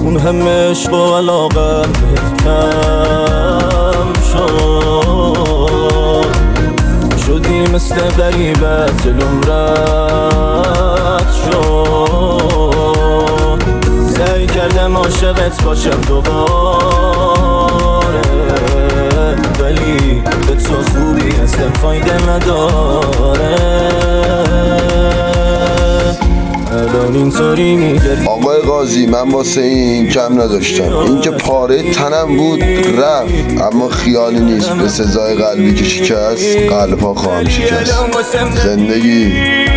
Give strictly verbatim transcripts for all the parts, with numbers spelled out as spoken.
اون همه عشق و علاقم بهت کم شد، شدی مثل غریبت جلوم رد شد. سعی کردم عاشقت باشم دوباره، ولی به تو خوبی اصلا فایده نداره. الان اینطوری میگردی. آقای قاضی، من واسه این کم نداشتم، این که پاره تنم بود رفت، اما خیالی نیست به سزای قلبی که شکست قلب ها خواهم شکست. زندگی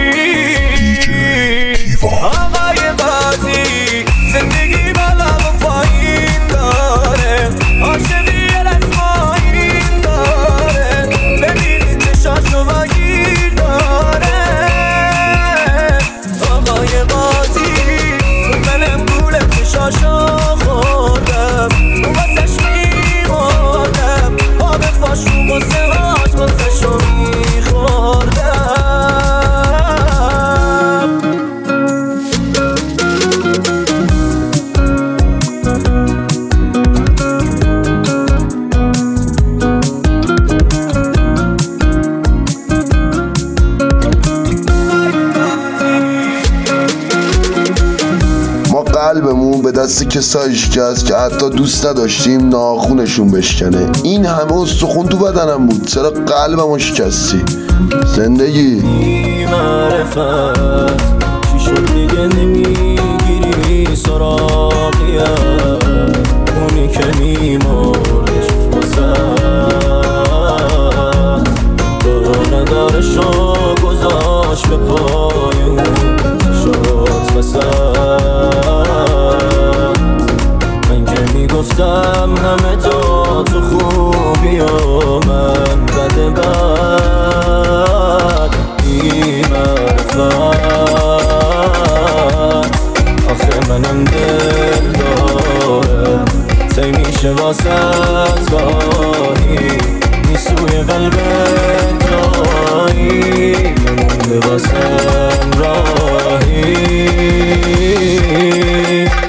آقای قاضی، زندگی بالا و پایین داره، عاشقی رسمایی داره، ببینید چشاشو و گیر داره. آقای قاضی، منم گول چشاشو خوردم، واسش میمردم، آب فاشو واسه هاش واسشو میخوردم. قلبمون به دست کسایی شکست که حتی دوست نداشتیم ناخونشون بشکنه. این همه استخون تو بدنم بود، چرا قلبمو شکستی؟ زندگی معرفت چی شد دیگه نمیگیری سراغیم، اونی که میمردش واسد دور ندارشو گذاشت به پایون شد وسد. گفتم همه جا تو خوبی و من بده بد بی معرفت. آخه منم دل دارم تی میشه واسط گاهی، نیسوی قلب جایی نمونده واسم راهی.